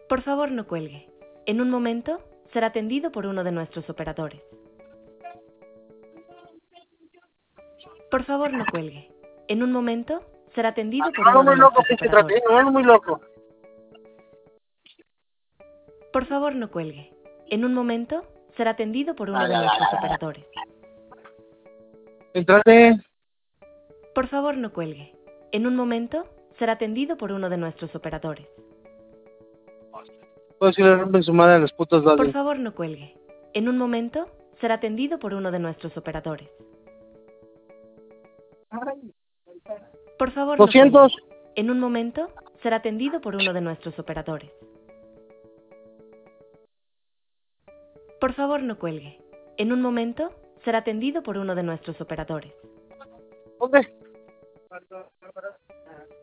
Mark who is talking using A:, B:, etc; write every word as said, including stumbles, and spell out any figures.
A: Por favor, no cuelgue. En un momento, será atendido por uno de nuestros operadores. Por favor, no cuelgue. En un momento, será atendido por
B: No,
A: uno de
B: muy loco,
A: nuestros
B: pinche
A: operadores.
B: tratín, no, muy loco.
A: Por favor, no cuelgue. En un momento, será atendido por uno de nuestros operadores.
B: Entrate.
A: Por favor, no cuelgue. En un momento, será atendido por uno de nuestros operadores.
B: Pues si le rompen su madre a los putos
A: Por
B: daddy.
A: favor, no cuelgue. En un momento, será atendido por uno de nuestros operadores. Por favor, no cuelgue.
B: doscientos.
A: En un momento, será atendido por uno de nuestros operadores. Por favor, no cuelgue. En un momento, será atendido por uno de nuestros operadores.
B: ¿Dónde?